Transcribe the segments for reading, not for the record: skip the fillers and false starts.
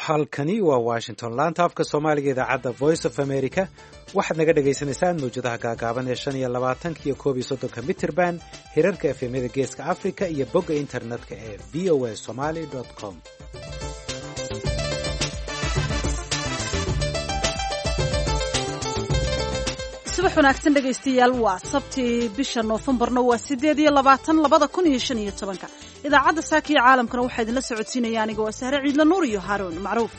halkani waa washington laanta afka soomaaliga idaacadda voice of america waxaad naga dhagaysanaysaan mawjadaha gaagaaban ee 25 iyo 31 mitrband hirarka efemyada geeska africa iyo bogga internetka ee voasomali.com. subax wanaagsan dhegaystayaal waa sabtii bisha noofembarna waa 8/2015 idaacadda saaka iyo caalamkana waxaa idinla socodsiinaya aniga waa sahre ciidla nuur iyo haaruun macruuf.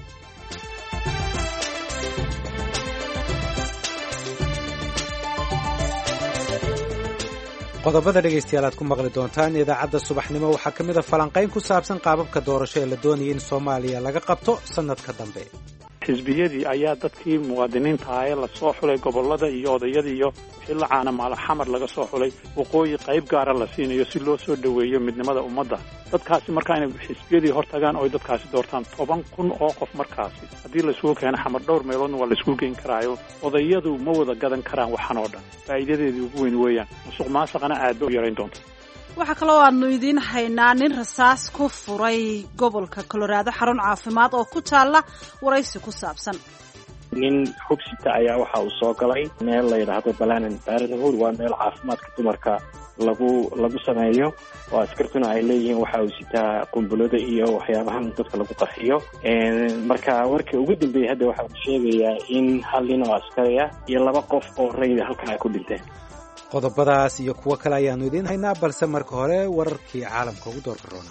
qodobada dhegaystayaal aad ku maqli doontaan idaacadda subaxnimo waxaa ka mid a falanqayn ku saabsan qaababka doorasho ee la doonaya in soomaaliya laga qabto sanadka dambe. xisbiyadii ayaa dadkii muwaadiniinta ahaa ee lasoo xulay gobolada iyo odayadii iyo wixii la caana maalo xamar laga soo xulay waqooyi qayb gaara la siinayo si loo soo dhoweeyo midnimada ummadda. dadkaasi markaa inay xisbiyadii hor tagaan oo ay dadkaasi doortaan 10,000 oo qof markaasi haddii laisugu keeno xamar dhowr meeloodna waa laisugu geyn karaayo odayadu ma wada gadan karaan waxan oo dhan. faa'iidadeedii ugu weyn weeyaan musuq maasuqana aad bay u yarayn doonta. waxaa kaloo aanu idiin haynaa nin rasaas ku furay gobolka Colorado xarun caafimaad oo ku taala waraysi ku saabsan. nin xubsita ayaa waxa uu soo galay meel la yiraahdo Planet Parenthood waa meel caafimaadka dumarka lagu sameeyo oo askartuna ay leeyihiin waxa uu sitaa qumbulada iyo waxyaabahan dadka lagu qarxiyo marka warkii ugu dambeeyay hadda waxa uu sheegayaa in hal nin oo askari ah iyo 2 qof oo rayid halkan ay ku dhinteen. qodobadaas iyo kuwo kale ayaanu idiin haynaa balse marka hore wararkii caalamka ugu doorka roona.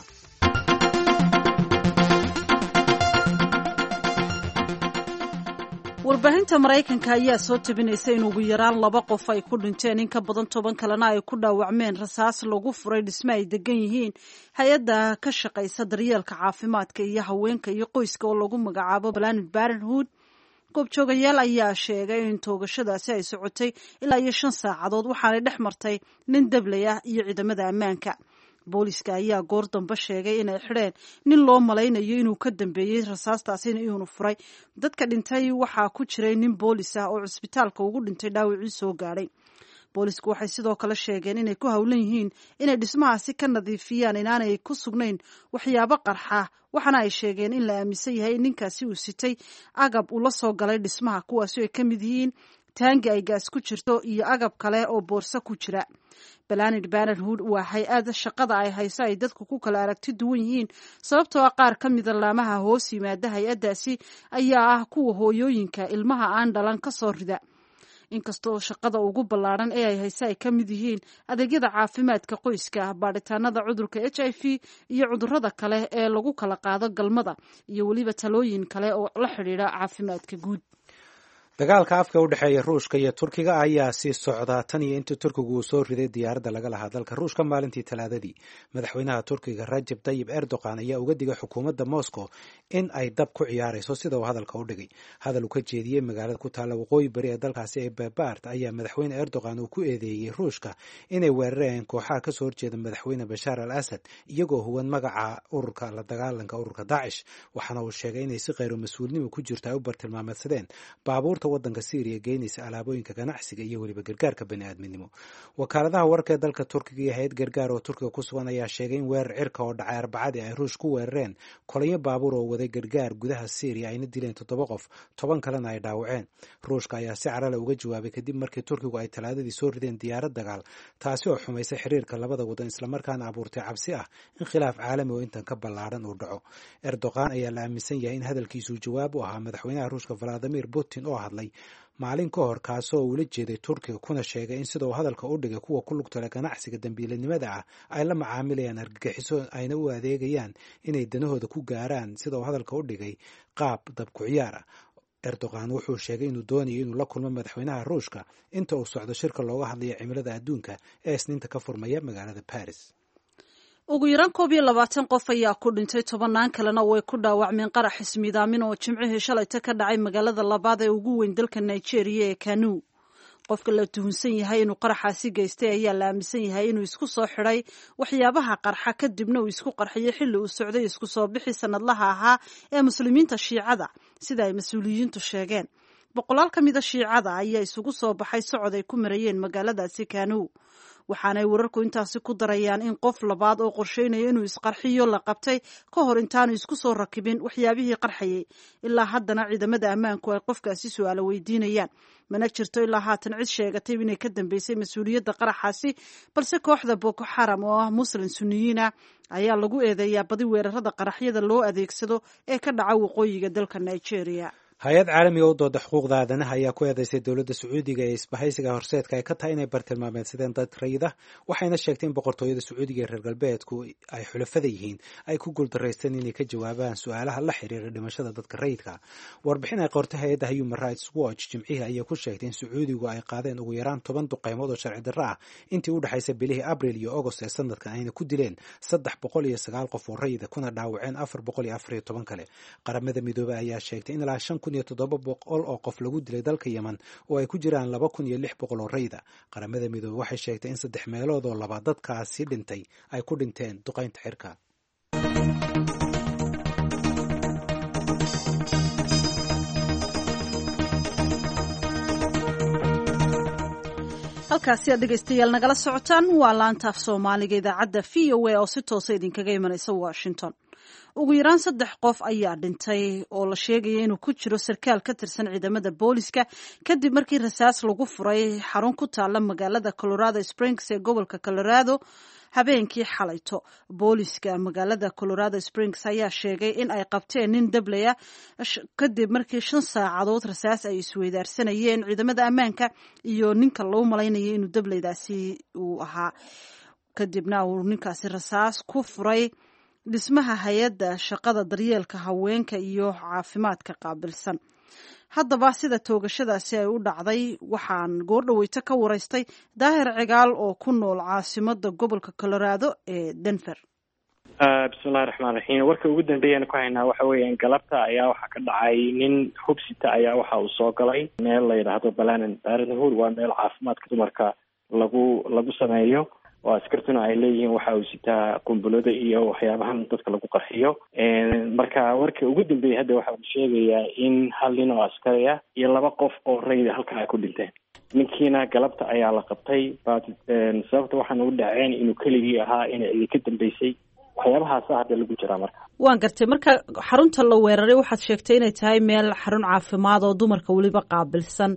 warbaahinta Mareykanka ayaa soo tabinaysa in ugu yaraan 2 qof ay ku dhinteen in ka badan 10 kalena ay ku dhaawacmeen rasaas lagu furay dhisme ay degan yihiin hay-adda ka shaqaysa daryeelka caafimaadka iyo haweenka iyo qoyska oo lagu magacaabo Planet Parenthood. goobjoogayaal ayaa sheegay in toogashadaasi ay socotay ilaa 5 saacadood waxaanay dhex martay nin dablay ah iyo ciidamada ammaanka. booliska ayaa goor dambe sheegay inay xidheen nin loo malaynayo inuu ka dambeeyey rasaastaasina inuu furay. dadka dhintay waxaa ku jiray nin boolis ah oo cusbitaalka ugu dhintay dhaawacii soo gaadhay. boolisku waxay sidoo kale sheegeen inay ku hawlan yihiin inay dhismahaasi ka nadiifiyaan inaanay ku sugnayn waxyaabo qarxa waxaana ay sheegeen in la aaminsan yahay in ninkaasi uu sitay agab uu la soo galay dhismaha kuwaasi ay ka mid yihiin taangi ay gaas ku jirto iyo agab kale oo boorso ku jira. Planet Parenthood waa hay-ad shaqada ay hayso ay dadku ku kala aragti duwan yihiin sababtoo ah qaar ka mid a laamaha hoos yimaada hay-addaasi ayaa ah kuwa hooyooyinka ilmaha aan dhalan ka soo rida. inkastoo shaqada ugu ballaaran ee ay hayso ay ka mid yihiin adeegyada caafimaadka qoyska, baadhitaanada cudurka HIV iyo cudurrada kale ee lagu kala qaado galmada iyo weliba talooyin kale oo la xidhiidha caafimaadka guud. dagaalka afka u dhexeeya ruushka iyo turkiga ayaa sii socdaa tan iyo intii turkigu uu soo riday diyaaradda laga lahaa dalka ruushka maalintii talaadadii. madaxweynaha turkiga Rajab Tayyip Erdogan ayaa uga digay xukuumadda Moscow in ay dab ku ciyaarayso sida uu hadalka u dhigay. hadal uu ka jeediyey magaalada ku taalla waqooyi bari ee dalkaasi ee Baybart ayaa madaxweyne Erdogan uu ku eedeeyey ruushka inay weerareen kooxaha ka soo horjeeda madaxweyne Bashar al-Assad iyagoo huwan magaca ururka la dagaalanka ururka Daesh. waxaana uu sheegay inay si kheyr mas'uulnimo ku jirto ay u bartilmaameedsadeen baabuurta wadanka Syria geynaysa alaabooyinka ganacsiga iyo weliba gargaarka bani'aadminimo. wakaaladaha wararka ee dalka Turkiga iyo hay'ad gargaar oo Turkiga ku sugan ayaa sheegay in weerar cirka oo dhacay Arbacadii ay Ruush ku weerareen kolonyo baabuur oo waday gargaar gudaha Syria ayna dileen 7 qof 10 kalena ay dhaawaceen. Ruushka ayaa si carale uga jawaabay kadib markii Turkigu ay talaadadii soo rideen diyaarad dagaal taasi oo xumaysay xiriirka labada wadan isla markaana abuurtay cabsi ah in khilaaf caalami oo intan ka ballaaran uu dhaco. Erdogan ayaa la aaminsan yahay in hadalkiisu jawaab u ahaa madaxweynaha Ruushka Vladimir Putin oo hadlay maalin ka hor kaasoo ula jeeday Turkiga kuna sheegay in sidoo hadalka u dhigay kuwa ku lugta leh ganacsiga dambiilanimada ah ay la macaamilayaan argagixiso ayna u adeegayaan inay danahooda ku gaaraan sidoo hadalka u dhigay qaab dab ku ciyaar ah. Erdogan wuxuu sheegay inuu doonayo inuu la kulmo madaxweynaha Ruushka inta uu socdo shirka looga hadlayo cimilada adduunka ee isniinta ka furmaya magaalada Paris. ugu yaraan 21 qof ayaa ku dhintay 10 kalena way ku dhaawacmeen qarax ismiidaamin oo Jimcihii shalayta ka dhacay magaalada labaad ee ugu weyn dalka Nigeria ee Kano. qofka la tuhunsan yahay inuu qaraxaasi geystay ayaa la aaminsan yahay inuu isku soo xidhay waxyaabaha qarxa kadibna uu isku qarxiyay xilli uu socday isku soo bixi sanadlaha ahaa ee muslimiinta Shiicada sida ay mas'uuliyiintu sheegeen. 100 ka mid ah Shiicada ayaa isugu soo baxay socod ay ku marayeen magaaladaasi Kano. waxaanay wararku intaasi ku darayaan in qof labaad oo qorsheynaya inuu isqarxiyo la qabtay ka hor intaanu isku soo rakibin waxyaabihii qarxayay. ilaa haddana ciidamada ammaanku ay qofkaasi su-aalo weydiinayaan. mana jirto ilaa haatan cid sheegatay inay ka dambeysay mas-uuliyadda qaraxaasi, balse kooxda Boko Haram oo ah muslim suniyiina ayaa lagu eedeeyaa badi weerarada qaraxyada loo adeegsado ee ka dhaca waqooyiga dalka Nigeria. hay-ad caalamiga u dooda xuquuqda aadanaha ayaa ku eedeysay dowladda Sacuudiga ee isbahaysiga horseedka ay ka tahay inay bartilmaameedsadeen dad rayid ah, waxayna sheegtay in boqortooyada Sacuudiga ee reer galbeedku ay xulafada yihiin ay ku guuldareysteen inay ka jawaabaan su-aalaha la xiriira dhimashada dadka rayidka. warbixin ay qortay hay-adda Human Rights Watch jimcihii ayaa ku sheegtay in Sacuudigu ay qaadeen ugu yaraan 10 duqeymood oo sharci darro ah intii u dhaxaysay bilihii Abriil iyo August ee sanadkan, ayna ku dileen 309 qof oo rayid ah kuna dhaawaceen 414 kale. qaramada midoobay ayaa sheegtay in ilaa 700 oo qof lagu dilay dalka Yemen oo ay ku jiraan 2600 oo rayid ah. qaramada midoobay waxay sheegtay in 3 meelood oo laba dadkaasi dhintay ay ku dhinteen duqeynta xirka. halkaasi aad dhegaystayaal nagala socotaan waa laanta af Soomaaliga idaacadda VOA oo si toos idinkaga imanaysa Washington. ugu yaraan 3 qof ayaa dhintay oo la sheegaya inuu ku jiro sarkaal ka tirsan ciidamada booliska kadib markii rasaas lagu furay xarun ku taala magaalada Colorado Springs ee gobolka Colorado habeenkii xalayto. booliska magaalada Colorado Springs ayaa sheegay in ay qabteen nin dablaya kadib markii 5 saacadood rasaas ay isweydaarsanayeen ciidamada ammaanka iyo ninka loo malaynayay inuu dablaydaasi uu ahaa. kadibna uu ninkaasi rasaas ku furay dhismaha hay-adda shaqada daryeelka haweenka iyo caafimaadka qaabilsan. haddaba sida toogashadaasi ay u dhacday waxaan goordhaweyta ka waraystay Daahir Cigaal oo ku nool caasimada gobolka Colorado ee Denver. bismillahi raxmaani raxiim. warka ugu dambeeyana ku haynaa waxa weeyaan galabta ayaa waxaa ka dhacay nin hubsita ayaa waxa uu soo galay meel la yidhaahdo Baranhood. waa meel caafimaadka dumarka lagu sameeyo oo askartuna ay leeyihiin waxa uu sitaa qumbulada iyo waxyaabahan dadka lagu qarxiyo. marka warka ugu dambeeyay hadda waxa uu sheegayaa in hal nin oo askari ah iyo 2 qof oo rayid halka ay ku dhinteen. ninkiina galabta ayaa la qabtay, sababta waxaan u dhaceen inuu keligii ahaa inay cidi ka dambeysay. waxyaabahaas hadda lagu jiraa marka. waan gartay. marka xarunta la weeraray waxaad sheegtay inay tahay meel xarun caafimaad oo dumarka weliba qaabilsan.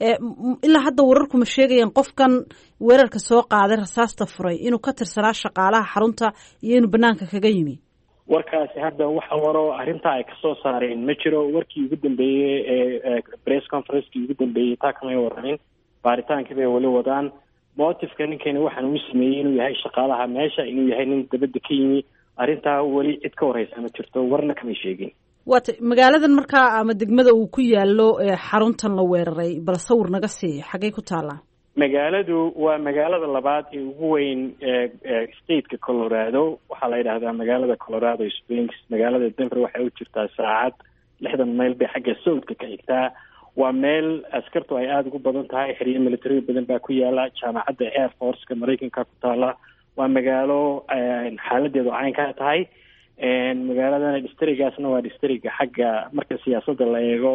ilaa hadda wararku ma sheegayaan qofkan weerarka soo qaaday rasaasta furay inuu ka tirsanaa shaqaalaha xarunta iyo inuu banaanka kaga yimi? warkaasi hadda waxa waro arrinta ay kasoo saareen ma jiro. warkii ugu dambeeyey ee press conference-kii ugu dambeeyey taa kamay waranin. baaritaankii bay weli wadaan. motifka ninkani waxaan uu sameeyey inuu yahay shaqaalaha meesha, inuu yahay nin dabadda ka yimi. arrintaa weli cid ka wareysa ma jirto, warna kamay sheegin. waata magaaladan markaa ama degmada uu ku yaalo xaruntan la weeraray bal sawir naga sii, xaggay ku taallaa? magaaladu waa magaalada labaad ee ugu weyn stateka Colorado. waxaa la yidhaahdaa magaalada Colorado Springs. magaalada Denver waxay u jirtaa saacad 60 mayl bay xagga southka ka xigtaa. waa meel askartu ay aada ugu badan tahay. xiriir military badan baa ku yaala. jaamacadda Air Force-ka Mareykanka ku taala. waa magaalo xaaladeedu caynka tahay. magaaladana districtgaasna waa districtga xagga marka siyaasadda la eego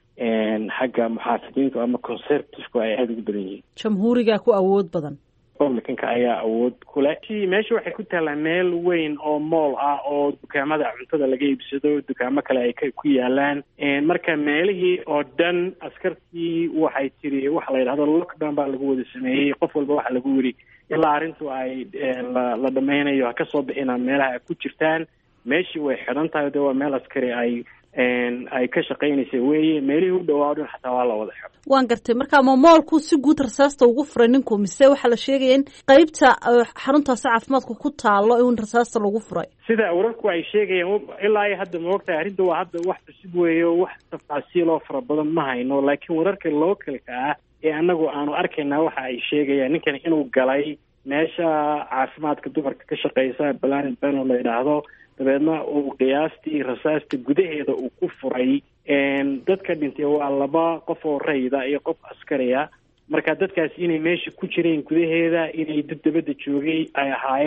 xagga muxaafidiintu ama conservative-ku ay aada ugu badan yihiin. jamhuuriga ku awood badan. republicanka ayaa awood ku leh. meesha waxay ku taallaa meel weyn oo mool ah oo dukaamada cuntada laga iibsado, dukaamo kale ay ku yaalaan. marka meelihii oo dhan askartii waxay tiri waxa la yidhahdo lockdown baa lagu wada sameeyey. qof walba waxa lagu yidhi ilaa arrintu ay la dhameynayo ha ka soo bixinaan meelaha ay ku jirtaan. meeshii way xidhan tahay. de waa meel askari ay ka shaqaynaysa weeye. meelihii u dhawaa dhan xataa waa la wada xidho. waan gartay. marka ma moolku si guud rasaasta ugu furay ninku, mise waxaa la sheegaya in qaybta xaruntaasi caafimaadku ku taalo in rasaasta lagu furay? sida wararku ay sheegayaan ilaa iyo hadda maogtahay arrinta waa hadda wax cusub weeye, wax tafaasiil oo fara badan ma hayno. laakiin wararka localka ah ee anagu aanu arkaynaa waxa ay sheegayaan ninkan inuu galay meesha caafimaadka dumarka ka shaqeysa Baranhood la yidhaahdo. dabeedna uu qiyaastii rasaasta gudaheeda uu ku furay. dadka dhintay waa 2 qof oo rayida iyo qof askariya. marka dadkaasi inay meesha ku jireen gudaheeda, inay dad dabadda joogay ay ahaayeen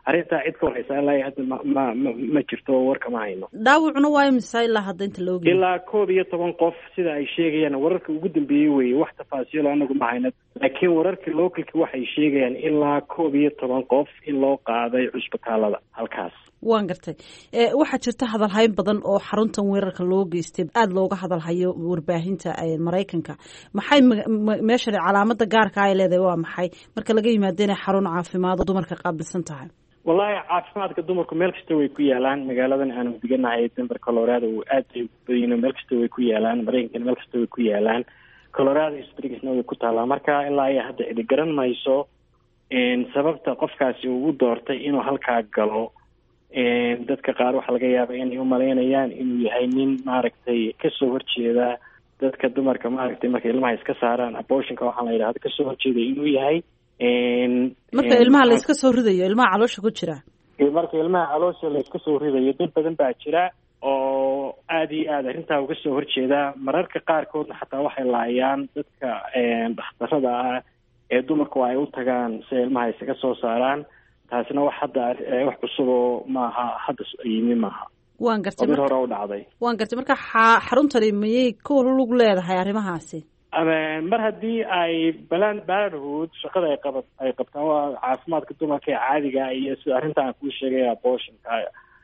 arrintaa cid ka horeysa ilaa hadda ma jirto oo warka ma hayno. dhaawacuna waa imisa ilaa hadda inta la ogyahay? ilaa 11 qof sida ay sheegayaan, wararka ugu dambeeyey weeye, wax tafaasiil anagu ma hayno, laakiin wararka localki waxay sheegayaan ilaa 11 qof in loo qaaday cusbitaalada halkaas. waan gartay. waxaa jirta hadalhayn badan oo xaruntan weerarka loo geystay aada looga hadalhayo warbaahinta Maraykanka. maxay meeshan calaamada gaarka ay leedahay waa maxay marka laga yimaado inay xarun caafimaad oo dumarka qaabilsan tahay? wallahi caafimaadka dumarku meel kasta way ku yaalaan. magaaladan aanu deganahay Denver Colorado aad ay badiyeen, meel kasta way ku yaalaan. Maraykanka meel kasta way ku yaalaan. Colorado Springs way ku taalaa. marka ilaa ay hadda cid garan mayso sababta qofkaasi uu doortay inuu halkaa galo. dadka qaar waxaa laga yaabaa inay u malaynayaan inuu yahay nin maaragtay kasoo horjeeda dadka dumarka maaragtay marka ilmaha iska saaraan abortionka waxaa la yidhahda kasoo horjeeda inuu yahay. marka ilmaha la iska soo ridayo, ilmaha caloosha ku jira, marka ilmaha caloosha la iska soo ridayo dad badan baa jira oo aada iyo aada arrintaa uga soo horjeeda. mararka qaarkoodna xataa waxay laayaan dadka dhakhtarada ah ee dumarku ay u tagaan si ilmaha isaga soo saaraan. taasina wax hadda wax cusub oo maaha, hadda yimi maaha. waan gartay mid hore u dhacday. waan gartay. marka xaruntani miyay ku lug leedahay arrimahaasi? mar haddii ay Planned Parenthood shaqada ay qabtaan waa caafimaadka dumarka ee caadiga iyo sida arrinta aan kuu sheegay abortionka,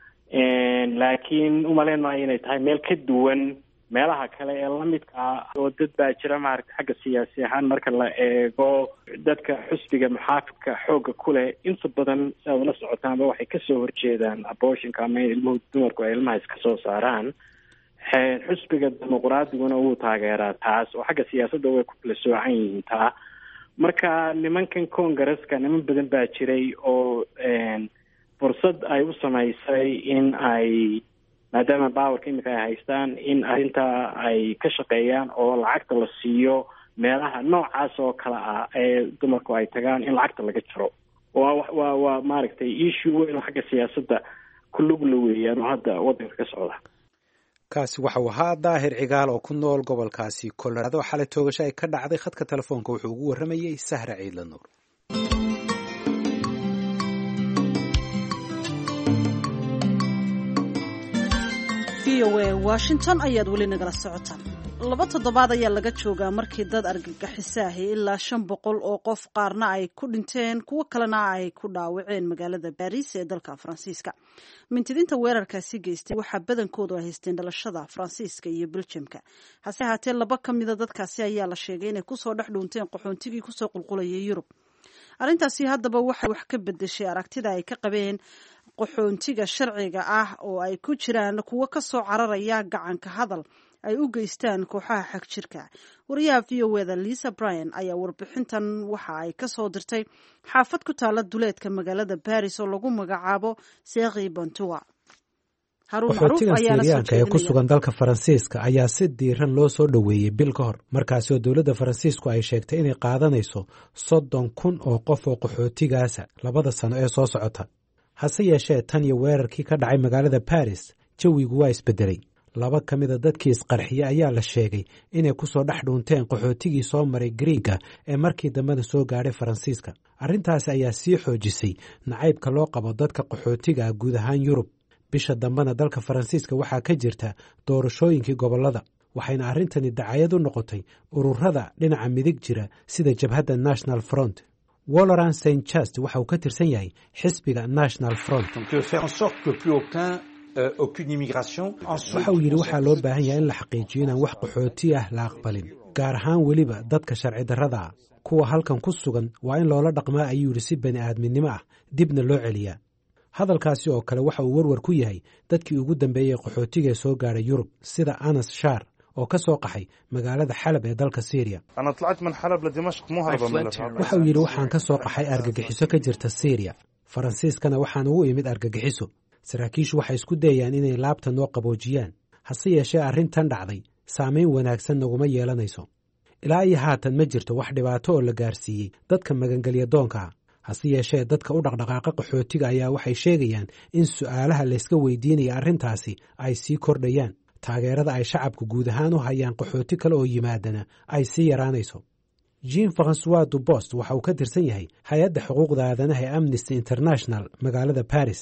laakiin umaleyn maayo inay tahay meel ka duwan meelaha kale ee lamidka ah. oo dad baa jira maaragta xagga siyaasi ahaan marka la eego dadka xusbiga muxaafidka xooga ku leh inta badan si aad ula socotaanba waxay kasoo horjeedaan abortionka ama ilmuhu dumarku ay ilmaha iska soo saaraan. xusbiga dimuqraadiguna wuu taageeraa taas, oo xagga siyaasadda way ku kala soocan yihiin taa. marka nimankan congaresska niman badan baa jiray oo fursad ay u samaysay in ay maadaama bawarka imika ay haystaan in arrintaa ay ka shaqeeyaan oo lacagta la siiyo meelaha noocaas oo kale ah ee dumarku ay tagaan in lacagta laga jaro. waa maaragtay issue weyn oo xagga siyaasadda ku lug la weeyaan oo hadda waddanka ka socda. kaasi waxa uu ahaa Daahir Cigaal oo ku nool gobolkaasi Colorado. xalay toogasho ay ka dhacday khadka telefoonka wuxuu ugu waramayay Sahra Ciidla Nuur. Washington ayaad weli nagala socotaan. 2 toddobaad ayaa laga joogaa markii dad argagixisaahi ilaa 500 oo qof qaarna ay ku dhinteen kuwo kalena ay ku dhaawaceen magaalada Paris ee dalka Faransiiska. mintidinta weerarkaasi geystay waxaa badankoodu ay haysteen dhalashada Faransiiska iyo Belgiumka. hase ahaatee 2 ka mid a dadkaasi ayaa la sheegay inay kusoo dhex dhuunteen qaxoontigii kusoo qulqulayay Yurub. arrintaasi haddaba waxay wax ka bedeshay aragtida ay ka qabeen qaxoontiga sharciga ah oo ay ku jiraan kuwo ka soo cararaya gacanka hadal ay u geystaan kooxaha xag jirka. wariyaha VOA-da Lisa Bryan ayaa warbixintan waxa ay ka soo dirtay xaafad ku taala duleedka magaalada Paris oo lagu magacaabo Sergi Bontoua. qaxootiga Siiriyaanka ee ku sugan dalka Faransiiska ayaa si diiran loo soo dhoweeyey bil ka hor, markaasi oo dowladda Faransiisku ay sheegtay inay qaadanayso 30,000 oo qof oo qaxootigaasa 2 sano ee soo socota. hase yeeshee tan iyo weerarkii ka dhacay magaalada Paris jawigu waa isbedelay. 2 ka mid a dadkii isqarxiye ayaa la sheegay inay ku soo dhex dhuunteen qaxootigii soo maray Greega ee markii dambena soo gaadhay Faransiiska. arrintaasi ayaa sii xoojisay nacaybka loo qabo dadka qaxootiga ah guud ahaan Yurub. bisha dambena dalka Faransiiska waxaa ka jirta doorashooyinkii gobollada, waxayna arrintani dacayad u noqotay ururada dhinaca midig jira sida jabhadda National Front. Walaurent Saint-Just waxa uu ka tirsan yahay xisbiga National Front. waxa uu yidhi waxaa loo baahan yahay in la xaqiijiyo inaan wax qaxooti ah la aqbalin, gaar ahaan weliba dadka sharci darrada ah. kuwa halkan ku sugan waa in loola dhaqmaa ayuu yidhi si bani aadminimo ah, dibna loo celiyaa. hadalkaasi oo kale waxa uu warwar ku yahay dadkii ugu dambeeyey qaxootiga soo gaadhay Yurub sida Anas Shar oo ka soo qaxay magaalada Xalab ee dalka Syria. waxa uu yidhi waxaan ka soo qaxay argagixiso ka jirta Syria, Faransiiskana waxaan ugu imid argagixiso. saraakiishu waxay isku dayayaan inay laabta noo qaboojiyaan, hase yeeshee arrintan dhacday saamayn wanaagsan naguma yeelanayso. ilaa iyo haatan ma jirto wax dhibaato oo la gaarsiiyey dadka magangelya doonka ah. hase yeeshee dadka u dhaqdhaqaaqa qaxootiga ayaa waxay sheegayaan in su'aalaha layska weydiinaya arrintaasi ay sii kordhayaan. taageerada ay shacabku guud ahaan u hayaan qaxooti kale oo yimaadana ay sii yaraanayso. jean francois dubost waxa uu ka tirsan yahay hay-adda xuquuqda aadanaha ee Amnesty International magaalada Paris.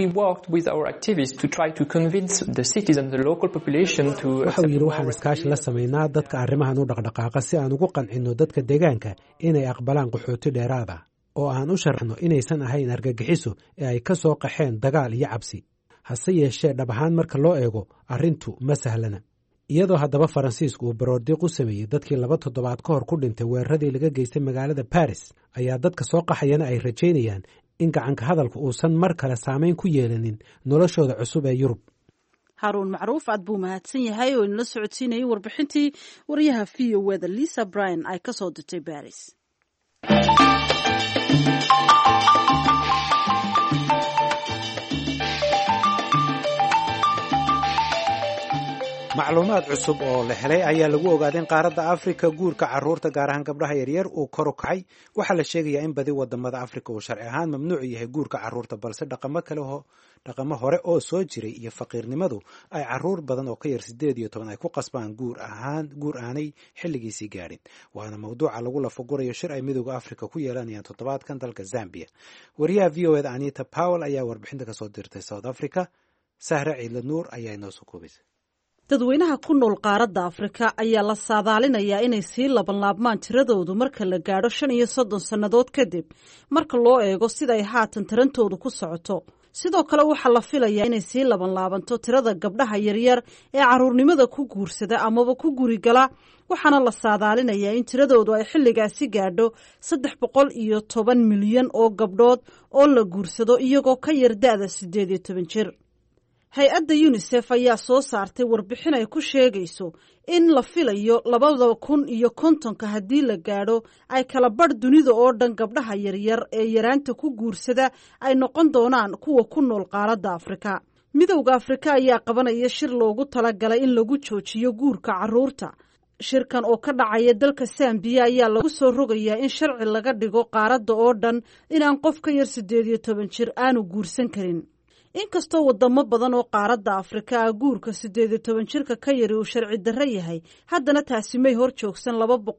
Waxa uu yidhi waxaan iskaashi la samaynaa dadka arrimahan u dhaqdhaqaaqa si aan ugu qancinno dadka deegaanka inay aqbalaan qaxooti dheeraada oo aan u sharaxno inaysan ahayn argagixiso ee ay ka soo qaxeen dagaal iyo cabsi. hase yeeshee dhab ahaan marka loo eego arrintu ma sahlana. iyadoo haddaba Faransiisku uu baroordiiq u sameeyey dadkii 2 toddobaad ka hor ku dhintay weeraradii laga geystay magaalada Paris, ayaa dadka soo qaxayana ay rajaynayaan in gacanka hadalku uusan mar kale saameyn ku yeelanin noloshooda cusub ee Yurub. Haruun Macruuf aad buu mahadsan yahay oo inala socodsiinayay warbixintii wariyaha VOA Lisa Bryan ay ka soo dirtay Paris. macluumaad cusub oo la helay ayaa lagu ogaaday in qaaradda Afrika guurka carruurta gaar ahaan gabdhaha yaryar uu kor u kacay. waxaa la sheegayaa in badi wadamada Afrika uu sharci ahaan mamnuuc yahay guurka carruurta, balse dhaqamo hore oo soo jiray iyo faqiirnimadu ay carruur badan oo ka yar 18 ay ku qasbaan guur aanay xilligiisii gaadhin. waana mawduuca lagu lafagurayo shir ay midowga Afrika ku yeelanayaan toddobaadkan dalka Zambia. wariyaha VOA Anita Powell ayaa warbixinta ka soo dirtay South Africa. Sahra Ciidla Nuur ayaa inoo soo koobaysay. dadweynaha ku nool qaaradda Afrika ayaa la saadaalinayaa inay sii labanlaabmaan tiradoodu marka la gaadho 35 sannadood kadib marka loo eego sida ay haatan tarantoodu ku socoto. sidoo kale waxaa la filayaa inay sii labanlaabanto tirada gabdhaha yaryar ee carruurnimada ku guursada amaba ku gurigala, waxaana la saadaalinayaa in tiradoodu ay xilligaasi gaadho 310 milyan oo gabdhood oo la guursado iyagoo ka yar da'da 18 jir. hay-adda UNICEF ayaa soo saartay warbixin ay ku sheegayso in la filayo 2050 haddii la gaadho ay kala badh dunida oo dhan gabdhaha yaryar ee yaraanta ku guursada ay noqon doonaan kuwa ku nool qaaradda Afrika. midowda Afrika ayaa qabanaya shir loogu talagalay in lagu joojiyo guurka carruurta. shirkan oo ka dhacaya dalka Zambia ayaa lagu soo rogayaa in sharci laga dhigo qaaradda oo dhan inaan qof ka yar 18 jir aanu guursan karin. inkastoo wadamo badan oo qaaradda Afrika guurka 18 jirka ka yari uu sharci darro yahay, haddana taasi may hor joogsan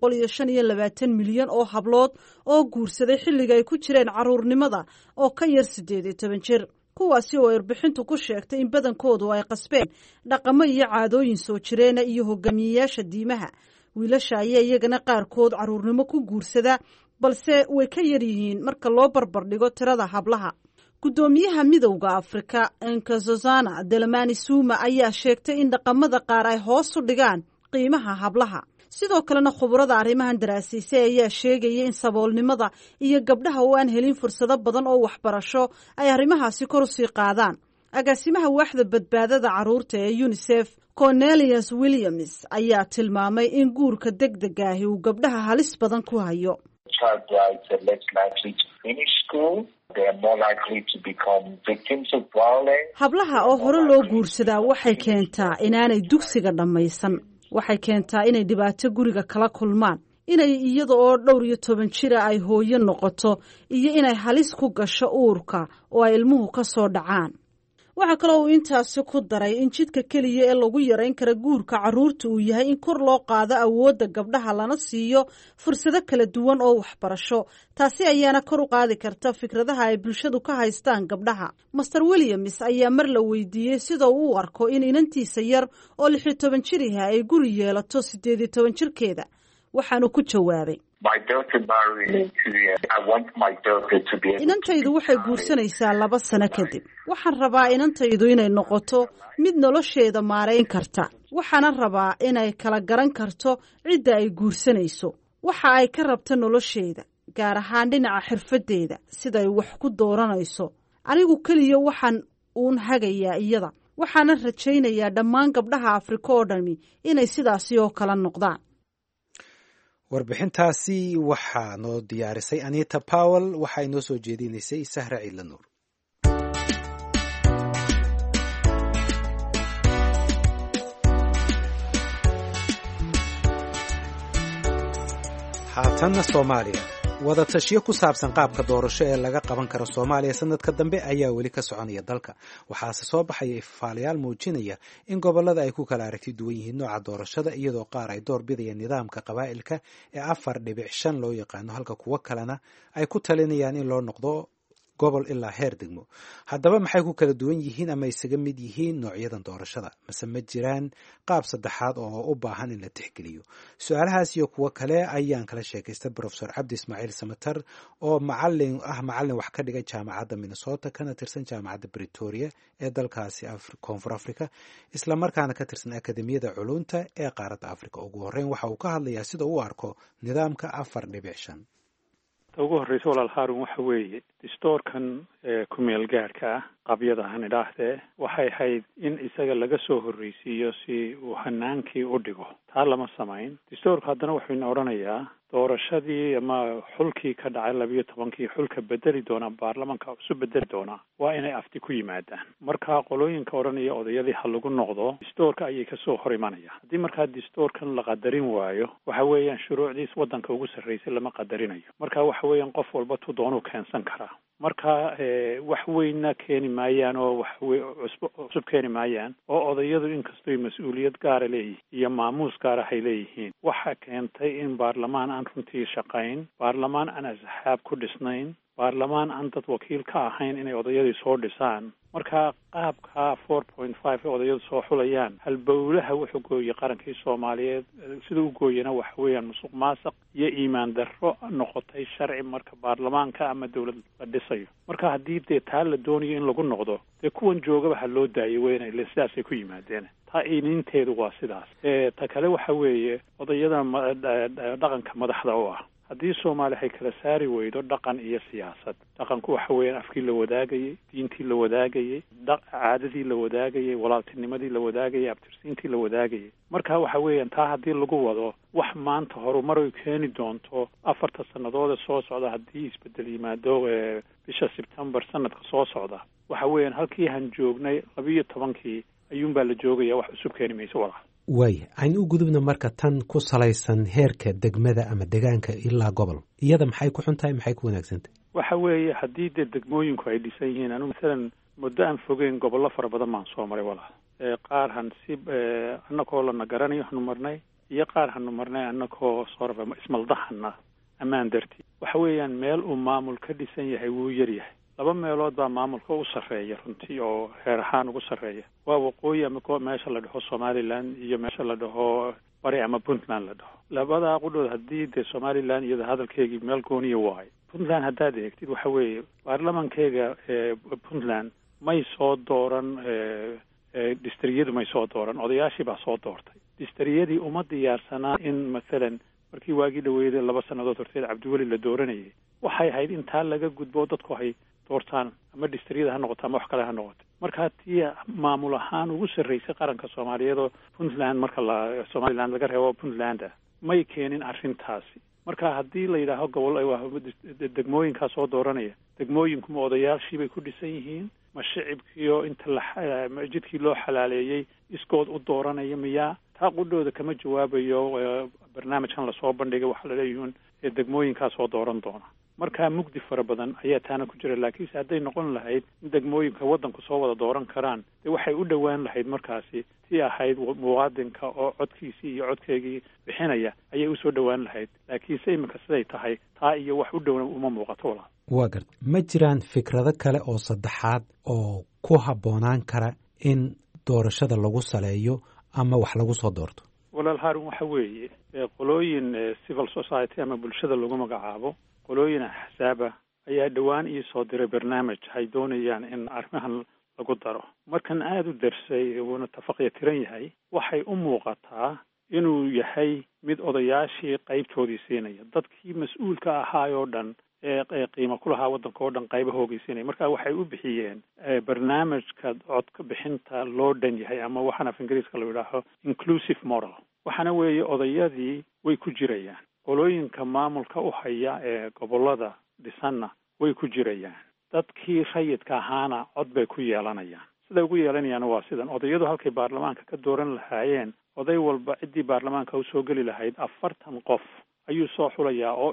225 milyan oo hablood oo guursaday xilliga ay ku jireen carruurnimada oo ka yar 18 jir, kuwaasi oo warbixintu ku sheegtay in badankoodu ay qasbeen dhaqamo iyo caadooyin soo jireena iyo hogaamiyeyaasha diimaha. wiilasha ayaa iyagana qaarkood carruurnimo ku guursada, balse way ka yar yihiin marka loo barbardhigo tirada hablaha. gudoomiyaha midowda Afrika Nkosazana Dlamini Zuma ayaa sheegtay in dhaqamada qaar ay hoos u dhigaan qiimaha hablaha. sidoo kalena khubarada arrimahan daraasiisay ayaa sheegaya in saboolnimada iyo gabdhaha oo aan helin fursado badan oo waxbarasho ay arrimahaasi kor u sii qaadaan. agaasimaha waaxda badbaadada carruurta ee UNICEF Cornelius Williams ayaa tilmaamay in guurka degdega ahi uu gabdhaha halis badan ku hayo. hablaha oo hore loo guursadaa waxay keentaa inaanay dugsiga dhammaysan, waxay keentaa inay dhibaato guriga kala kulmaan, inay iyada oo 12 jira ay hooyo noqoto iyo inay halis ku gasho uurka oo ay ilmuhu ka soo dhacaan. waxaa kaloo uu intaasi ku daray in jidka keliya ee lagu yarayn kara guurka carruurta uu yahay in kor loo qaado awoodda gabdhaha lana siiyo fursado kala duwan oo waxbarasho. taasi ayaana kor u qaadi karta fikradaha ay bulshadu ka haystaan gabdhaha. Master Williams ayaa mar la weydiiyey sida uu u arko in inantiisa yar oo 16 jir ah ay guri yeelato 18 jirkeeda. waxaanu ku jawaabay, inantaydu waxay guursanaysaa 2 sano kadib. waxaan rabaa inantaydu inay noqoto mid nolosheeda maarayn karta. waxaana rabaa inay kala garan karto cidda ay guursanayso, waxa ay ka rabto nolosheeda, gaar ahaan dhinaca xirfadeeda, siday wax ku dooranayso. anigu keliya waxaan uun hagayaa iyada. waxaana rajaynayaa dhammaan gabdhaha Afrika oo dhami inay sidaasi oo kala noqdaan. warbixintaasi waxaa noo diyaarisay Anita Powell, waxay noo soo jeedinaysay Sahra Ciidla Nuur. haatanna Soomaaliya. wadatashiyo ku saabsan qaabka doorasho ee laga qaban karo Soomaaliya sanadka dambe ayaa weli ka soconaya dalka waxaase soo baxaya ifaalayaal muujinaya in gobolada ay ku kala aragti duwan yihiin nooca doorashada iyadoo qaar ay door bidayaan nidaamka qabaa'ilka ee 4.5 loo yaqaano halka kuwa kalena ay ku talinayaan in loo noqdo gobol ilaa heer degmo. Haddaba maxay ku kala duwan yihiin ama isaga mid yihiin noocyadan doorashada? Mase ma jiraan qaab saddexaad oo u baahan in la tixgeliyo? Su'aalahaas iyo kuwo kale ayaan kala sheekaystay Professor Cabdi Ismaaciil Samatar oo macallin wax ka dhigay jaamacadda Minnesota kana tirsan jaamacadda Pretoria ee dalkaasi Koonfur Afrika isla markaana ka tirsan Akademiyada Culunta ee qaaradda Afrika. Ugu horreyn waxa uu ka hadlayaa sida uu arko nidaamka 4.5. ugu horreysa walaal Haarun waxa weeye distoorkan ku-meel gaarka ah qabyada aan idhaahdee waxay ahayd in isaga laga soo horreysiiyo si uu hanaankii u dhigo taa lama samayn distoorku haddana wuxuu ina odhanayaa doorashadii ama xulkii ka dhacay 12 xulka bedeli doona baarlamanka cusub bedeli doona waa inay afti ku yimaadaan markaa qolooyinka odhanaya odayadii ha lagu noqdo distoorka ayay kasoo hor imanaya haddii markaa distoorkan la qadarin waayo waxa weeyaan shuruucdiis waddanka ugu sarreysay lama qadarinayo marka waxa weeyaan qof walba tu doonuu keensan karaa marka wax weynna keeni maayaan oo wax cusub keeni maayaan oo odayadu inkastoo mas-uuliyad gaara leeyihiin iyo maamuus gaara hay leeyihiin waxa keentay in baarlamaan aan runtii shaqayn baarlamaan aan asxaab ku dhisnayn baarlamaan aan dad wakiil ka ahayn inay odayadii soo dhisaan marka qaabka 4.5 ee odayadu soo xulayaan halbowlaha wuxuu gooyey qarankii Soomaaliyeed sidoo uu gooyena waxa weeyaan musuq maasuq iyo iimaan darro noqotay sharci marka baarlamaanka ama dawlad la dhisayo marka haddii taa la doonayo in lagu noqdo kuwan joogaba ha loo daayay weynay sidaasay ku yimaadeen taa ininteedu waa sidaas ta kale waxa weeye odayada dhaqanka madaxda u ah haddii Soomaali ay kala saari weydo dhaqan iyo siyaasad dhaqanku waxa weeyaan afkii la wadaagayay diintii la wadaagayay caadadii la wadaagayay walaaltinimadii la wadaagayay abtirsiintii la wadaagayay marka waxa weeyaan taa haddii lagu wado wax maanta horumar ay keeni doonto 4 sannadood soo socda haddii isbedel yimaado bisha September sanadka soo socda waxa weeyaan halkii han joognay 12 ayuunbaa la joogaya wax cusub keeni mayso walaal way aan u gudubna marka tan ku salaysan heerka degmada ama deegaanka ilaa gobol iyada maxay ku xuntahay maxay ku wanaagsantahay waxa weeye haddii degmooyinku ay dhisan yihiin anu midalan muddo aan fogeyn gobollo fara badan baan soo maray walaal qaar han si annagoo la nagaranayo hanu marnay iyo qaar hanu marnay annagoo sorba ismaldahana ammaan dartii waxa weeyaan meel uu maamul ka dhisan yahay wuu yar yahay 2 meelood baa maamulka u sarreeya runtii oo heer ahaan ugu sarreeya waa waqooyi ama meesha la dhaho Somaliland iyo meesha la dhaho bari ama Puntland la dhaho labada qudhood haddii Somaliland iyada hadalkeegii meel gooniya waay Puntland haddaad eegtid waxa weeye baarlamankeega Puntland may soo dooran distriyadu may soo dooran odayaashii baa soo doortay distriyadii uma diyaarsanaa in maalan markii waagii dhaweeyay 2 sannadood horteed Cabdiweli la dooranayay waxay ahayd in taa laga gudbo dadku hay doortaan ama distriyada ha noqoto ama wax kale ha noqoto marka tii maamul ahaan ugu sarreysay qaranka Soomaaliyeed oo Puntland marka Somaliland laga reebo Puntland may keenin arrintaasi marka haddii la yiraahdo gobol ay degmooyinka soo dooranaya degmooyinku ma odayaashii bay ku dhisan yihiin ma shicibkiyo inta jidkii loo xalaaleeyay iskood u dooranaya miyaa taa qudhooda kama jawaabayo barnaamijkan la soo bandhigay waxa la leeyahay degmooyinka soo dooran doona marka mugdi fara badan ayaa taana ku jira laakiin hadday noqon lahayd in degmooyinka waddanku soo wada dooran karaan waxay u dhawaan lahayd markaasi tii ahayd muwaadinka oo codkiisii iyo codkeegii bixinaya ayay u soo dhawaan lahayd laakiin imika siday tahay taa iyo wax u dhow uma muuqato walaal waa gart ma jiraan fikrado kale oo saddexaad oo ku habboonaan kara in doorashada lagu saleeyo ama wax lagu soo doorto walaal Haarun waxa weeye qolooyin civil society ama bulshada lagu magacaabo qolooyin axsaaba ayaa dhawaan ii soo diray barnaamij ay doonayaan in arrimahan lagu daro markan aad u darsay uuna tafaqya tiran yahay waxay u muuqataa inuu yahay mid odayaashii qaybtoodii siinaya dadkii mas'uulka ahaayoo dhan ee qiimo ku lahaa waddanka oo dhan qaybahooga siinaya marka waxay u bixiyeen barnaamijka codka bixinta loo dhan yahay ama waxaan af ingiriiska la yidhaaho inclusive model waxaana weeye odayadii way ku jirayaan qolooyinka maamulka u haya ee gobollada dhisanna way ku jirayaan dadkii rayidka ahaana cod bay ku yeelanayaan siday ugu yeelanayaan waa sidan odayadu halkay baarlamaanka ka dooran lahaayeen oday walba ciddii baarlamaanka u soo geli lahayd 40 qof ayuu soo xulayaa oo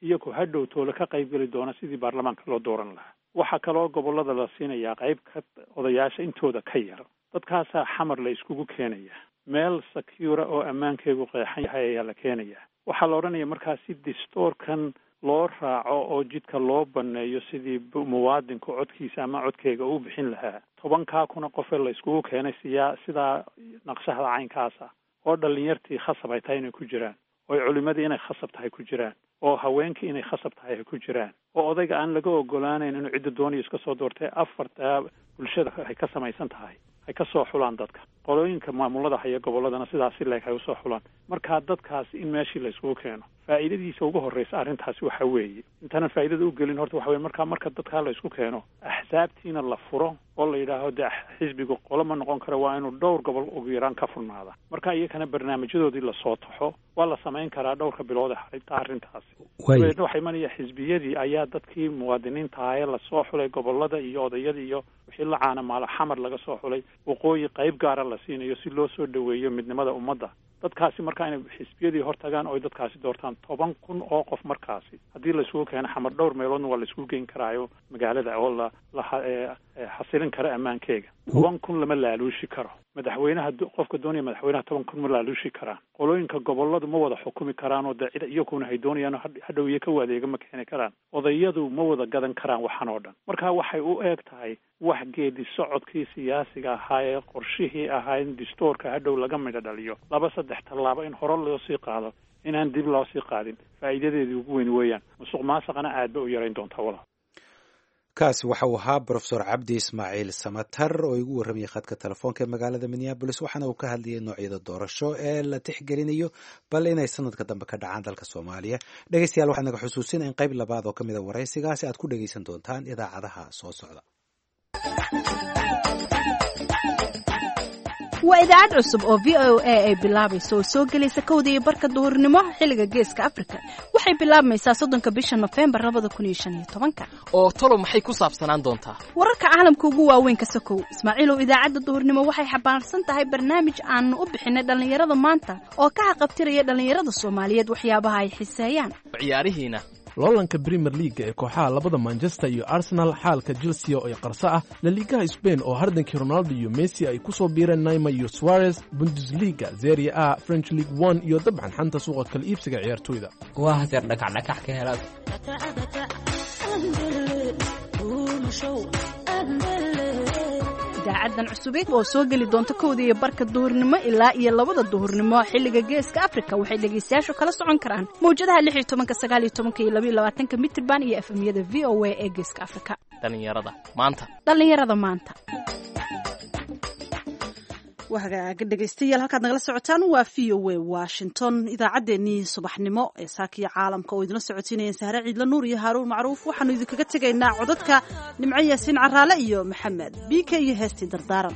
iyagu hadhow toole ka qaybgeli doona sidii baarlamaanka loo dooran lahaa. waxaa kaloo gobollada la siinayaa qayb ka odayaasha intooda ka yar. dadkaasaa xamar la iskugu keenaya, meel secure oo ammaankeegu qeexan yahay ayaa la keenaya. waxaa la odhanaya markaa si dastuurkan loo raaco oo jidka loo baneeyo sidii muwaadinku codkiisa ama codkeyga u bixin lahaa. 10,000 qof la iskugu keenay sidaa naqshada caynkaasa oo dhalinyartii khasab ay tahay inay ku jiraan, oo culimadii inay khasab tahay ku jiraan, oo haweenkii inay khasab tahay ay ku jiraan, oo odayga aan laga ogolaanayn inuu cidda doonayo iska soo doortay. 4 bulshada ay ka samaysan tahay ay ka soo xulaan dadka. qolooyinka maamulada haya gobolladana sidaasi leeg ay usoo xulaan. markaa dadkaasi in meeshii la isugu keeno faa'iidadiisa ugu horreysa arrintaasi waxa weeye intaanan faa'iidada u gelin horta waxa weye marka dadkaa la isku keeno axsaabtiina la furo oo la yidhaaho dee xisbigu qolo ma noqon kara, waa inuu dhowr gobol ugu yaraan ka furnaada. marka iyakana barnaamijyadoodii lasoo taxo waa la samayn karaa dhowrka bilood arrintaasi. waxaa imanaya xisbiyadii ayaa dadkii muwaadiniinta ahaye lasoo xulay gobollada iyo odayadii iyo wixii la caana maalo xamar laga soo xulay waqooyi qayb gaara la siinayo si loo soo dhoweeyo midnimada ummadda. dadkaasi markaa inay xisbiyadii hortagaan oo dadkaasi doortaan 10,000 oo qof. markaasi haddii la isugu keeno xamar dhowr meeloodna waa la isugu geyn karaayo magaalada oo la xasilin kara ammaankeega. 10,000 lama laaluushi karo. madaxweynaha qofka doonaya madaxweynaha 10,000 ma laaluushi karaan. qolooyinka gobolladu ma wada xukumi karaan oo dee iyaguna hay doonayaan hadhow iyo ka wadeega ma keeni karaan. odayadu ma wada gadan karaan waxan oo dhan. marka waxay u eeg tahay wax geedi socodkii siyaasiga ahaa ee qorshihii ahaa in dastuurka hadhow laga midho dhaliyo 2-3 tallaabo in hore loo sii qaado inaan dib loo sii qaadin. faa'iidadeedii ugu weyn weeyaan. musuq maasuqana aad ba u yarayn doontaa walaal. kaasi waxa uu ahaa Professor Cabdi Ismaaciil Samatar oo igu warramay khadka telefoonka ee magaalada Minneapolis. waxaana uu ka hadlayay noocyada doorasho ee la tixgelinayo bal inay sanadka dambe ka dhacaan dalka Soomaaliya. dhegeystayaal waxaan naga xusuusin in qayb labaad oo kamid ah wareysigaasi aad ku dhegeysan doontaan idaacadaha soo socda. waa idaacad cusub oo VOA ay bilaabayso oo soo gelaysa 1:00 duhurnimo xilliga Geeska Afrika. waxay bilaabmaysaa 30 bisha November 2015. oo tolo maxay ku saabsanaan doontaa? wararka caalamka ugu waaweyn ka sokow. Ismaaciilow, idaacadda duhurnimo waxay xambaarsan tahay barnaamij aan u bixinay dhalinyarada maanta oo ka xaqabtiraya dhalinyarada Soomaaliyeed waxyaabaha ay xiiseeyaan. ciyaarihiina loolanka Premier League ee kooxaha labada Manchester iyo Arsenal, xaalka Chelsea oo ay qarso ah, La Liga Spain oo hardankii Ronaldo iyo Messi ay ku soo biireen Neymar iyo Suarez, Bundesliga, Serie A, French League 1 iyo dabcan xanta suuqa kala iibsiga ciyaartoyda. waa hadeer dhagax ka helaa. idaacadan cusubeed oo soo geli doonta 1:00 duhurnimo ilaa iyo 2 duhurnimo xilliga Geeska Afrika waxay dhageystayaashu kala socon karaan mawjadaha 16, 19 iyo 22 mitirban iyo FM-yada VOA ee Geeska Afrika. dhalinyarada maanta wahagaaga dhegeystayaal halkaad nagala socotaan waa VOA Washington. idaacaddeenii subaxnimo ee saakiya caalamka oo idinla socotiinayeen Sahre Ciidla Nuur iyo Haaruun Macruuf. waxaanu idinkaga tegaynaa codadka Nimco Yaasiin Caraale iyo Maxamed BK iyo heestii Dardaaran.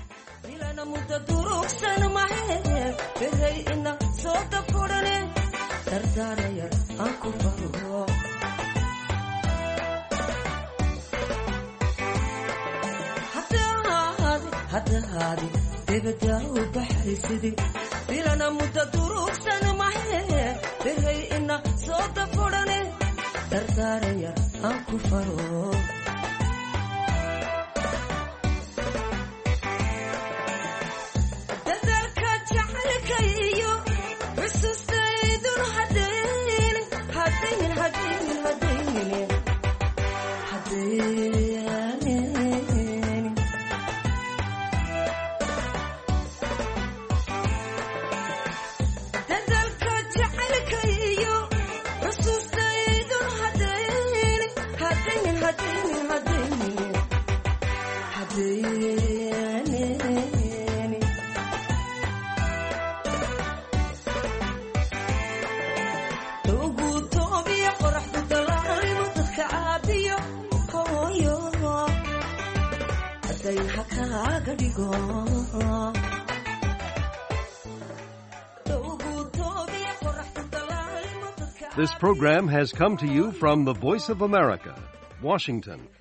debada u baxay sidii bilana muddo durugsan mahe behay ina soo dafurane dardaaraya aan ku faro dadalka jacaylka iyo xusuustaydun hadaynin This program has come to you from the Voice of America, Washington.